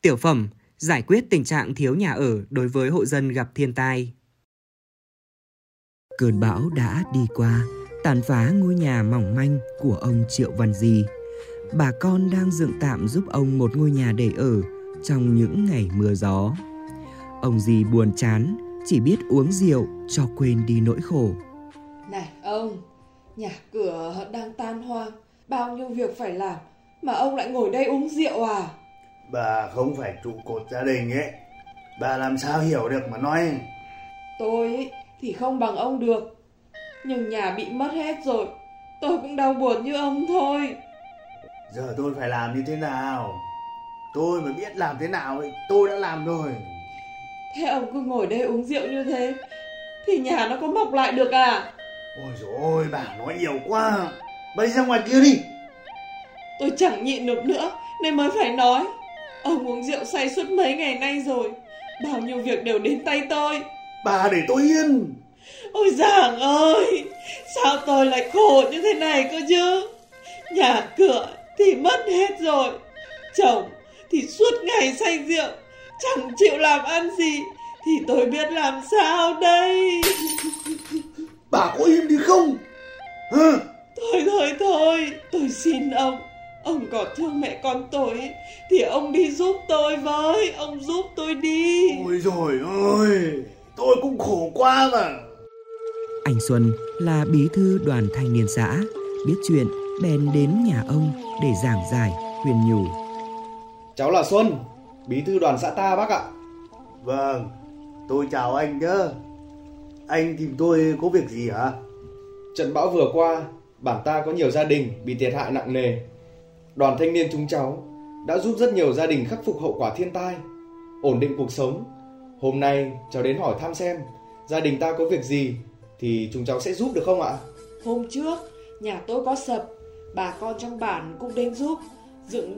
Tiểu phẩm giải quyết tình trạng thiếu nhà ở đối với hộ dân gặp thiên tai. Cơn bão đã đi qua, tàn phá ngôi nhà mỏng manh của ông Triệu Văn Di. Bà con đang dựng tạm giúp ông một ngôi nhà để ở trong những ngày mưa gió. Ông Di buồn chán, chỉ biết uống rượu cho quên đi nỗi khổ. Này ông, nhà cửa đang tan hoang, bao nhiêu việc phải làm mà ông lại ngồi đây uống rượu à? Bà không phải trụ cột gia đình ấy, bà làm sao hiểu được mà nói. Tôi thì không bằng ông được, nhưng nhà bị mất hết rồi, tôi cũng đau buồn như ông thôi. Giờ tôi phải làm như thế nào? Tôi mới biết làm thế nào ấy, tôi đã làm rồi. Thế ông cứ ngồi đây uống rượu như thế thì nhà nó có mọc lại được à? Ôi dồi ôi, bà nói nhiều quá. Bây ra ngoài kia đi. Tôi chẳng nhịn được nữa nên mới phải nói. Ông uống rượu say suốt mấy ngày nay rồi, bao nhiêu việc đều đến tay tôi. Bà để tôi yên. Ôi Giàng ơi, sao tôi lại khổ như thế này cơ chứ? Nhà cửa thì mất hết rồi, chồng thì suốt ngày say rượu, chẳng chịu làm ăn gì, thì tôi biết làm sao đây? Bà có im đi không? Hả? Thôi, tôi xin ông còn thương mẹ con tôi ấy, thì ông đi giúp tôi với, ông giúp tôi đi. Ôi dồi ôi, tôi cũng khổ quá mà. Anh Xuân là bí thư đoàn thanh niên xã, biết chuyện bèn đến nhà ông để giảng giải, khuyên nhủ. Cháu là Xuân, bí thư đoàn xã ta bác ạ. Vâng, tôi chào anh nhớ. Anh tìm tôi có việc gì hả? Trận bão vừa qua, bản ta có nhiều gia đình bị thiệt hại nặng nề. Đoàn thanh niên chúng cháu đã giúp rất nhiều gia đình khắc phục hậu quả thiên tai, ổn định cuộc sống. Hôm nay cháu đến hỏi thăm xem gia đình ta có việc gì thì chúng cháu sẽ giúp được không ạ? Hôm trước nhà tôi có sập, bà con trong bản cũng đến giúp dựng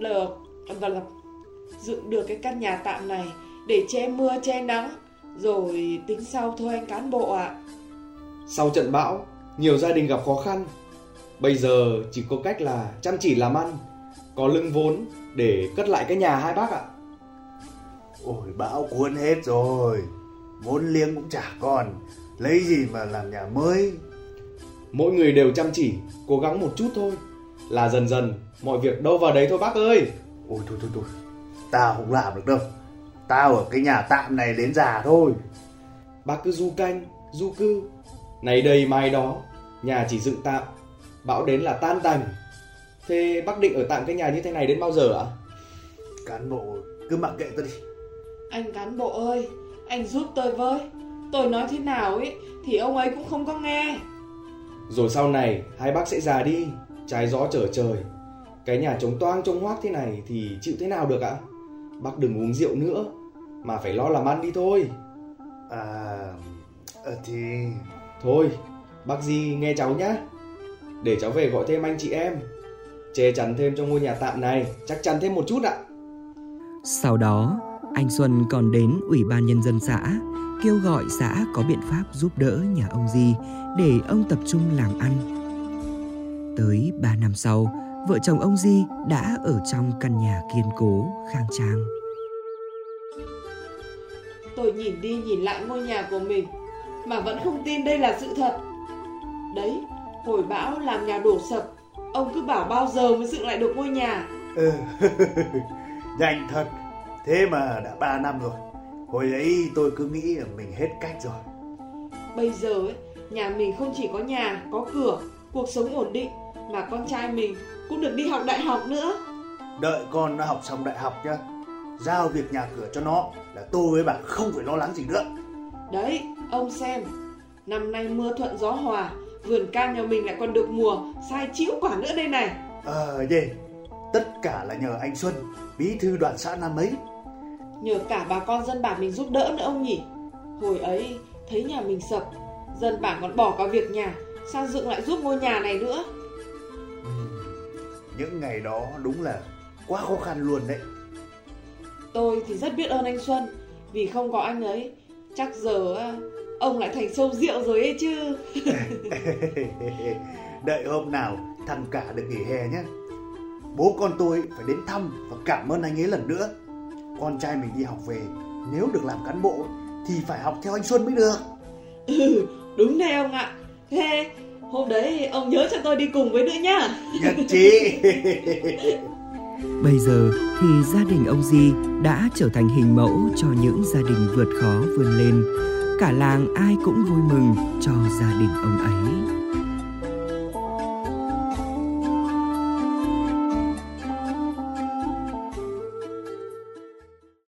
được cái căn nhà tạm này để che mưa che nắng, rồi tính sau thôi anh cán bộ ạ. Sau trận bão, nhiều gia đình gặp khó khăn. Bây giờ chỉ có cách là chăm chỉ làm ăn, có lưng vốn để cất lại cái nhà hai bác ạ. Ôi, bão cuốn hết rồi, vốn liếng cũng chả còn, lấy gì mà làm nhà mới. Mỗi người đều chăm chỉ, cố gắng một chút thôi, là dần dần mọi việc đâu vào đấy thôi bác ơi. Ôi thôi, tao không làm được đâu. Tao ở cái nhà tạm này đến già thôi. Bác cứ du canh, du cư, này đây mai đó, nhà chỉ dựng tạm, bão đến là tan tành. Thế bác định ở tạm cái nhà như thế này đến bao giờ ạ? Cán bộ cứ mặc kệ tao đi. Anh cán bộ ơi, anh giúp tôi với. Tôi nói thế nào ấy thì ông ấy cũng không có nghe. Rồi sau này hai bác sẽ già đi, trái gió trở trời. Cái nhà trống toang trông hoác thế này thì chịu thế nào được ạ? Bác đừng uống rượu nữa, mà phải lo làm ăn đi thôi. Thì... Thôi, bác Di nghe cháu nhá. Để cháu về gọi thêm anh chị em, che chắn thêm cho ngôi nhà tạm này, chắc chắn thêm một chút ạ. Sau đó, anh Xuân còn đến Ủy ban Nhân dân xã, kêu gọi xã có biện pháp giúp đỡ nhà ông Di để ông tập trung làm ăn. Tới 3 năm sau, vợ chồng ông Di đã ở trong căn nhà kiên cố, khang trang. Tôi nhìn đi nhìn lại ngôi nhà của mình mà vẫn không tin đây là sự thật. Đấy, hồi bão làm nhà đổ sập, ông cứ bảo bao giờ mới dựng lại được ngôi nhà. Nhanh thật. Thế mà đã 3 năm rồi. Hồi ấy tôi cứ nghĩ là mình hết cách rồi. Bây giờ ấy, nhà mình không chỉ có nhà, có cửa, cuộc sống ổn định, mà con trai mình cũng được đi học đại học nữa. Đợi con nó học xong đại học nhá, giao việc nhà cửa cho nó là tôi với bà không phải lo lắng gì nữa. Đấy, ông xem, năm nay mưa thuận gió hòa, vườn cam nhà mình lại còn được mùa, sai chĩu quả nữa đây này. Tất cả là nhờ anh Xuân, bí thư đoàn xã năm ấy. Nhờ cả bà con dân bản mình giúp đỡ nữa ông nhỉ. Hồi ấy thấy nhà mình sập, dân bản còn bỏ cả việc nhà sang dựng lại giúp ngôi nhà này nữa. Những ngày đó đúng là quá khó khăn luôn đấy. Tôi thì rất biết ơn anh Xuân, vì không có anh ấy chắc giờ ông lại thành sâu rượu rồi ấy chứ. Đợi hôm nào thằng Cả được nghỉ hè nhé, bố con tôi phải đến thăm và cảm ơn anh ấy lần nữa. con trai mình đi học về, nếu được làm cán bộ thì phải học theo anh Xuân mới được. Đúng đấy ông ạ. Thế hôm đấy ông nhớ cho tôi đi cùng với nữa nhá. Nhất trí. Bây giờ thì gia đình ông Di đã trở thành hình mẫu cho những gia đình vượt khó vươn lên. Cả làng ai cũng vui mừng cho gia đình ông ấy.